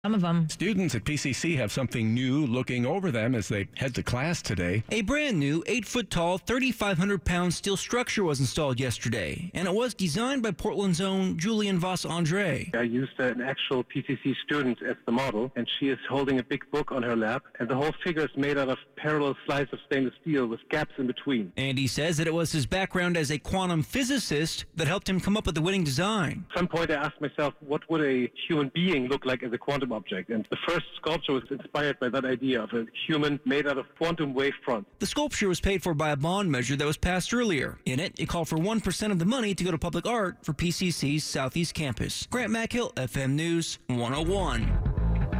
Some of them. Students at PCC have something new looking over them as they head to class today. A brand new 8-foot-tall, 3,500-pound steel structure was installed yesterday, and it was designed by Portland's own Julian Voss-Andre. I used an actual PCC student as the model, and she is holding a big book on her lap, and the whole figure is made out of parallel slices of stainless steel with gaps in between. And he says that it was his background as a quantum physicist that helped him come up with the winning design. At some point I asked myself, what would a human being look like as a quantum object? And the first sculpture was inspired by that idea of a human made out of quantum wave front. The sculpture was paid for by a bond measure that was passed earlier. In it called for 1% of the money to go to public art for PCC's Southeast Campus. Grant McHill, FM News 101.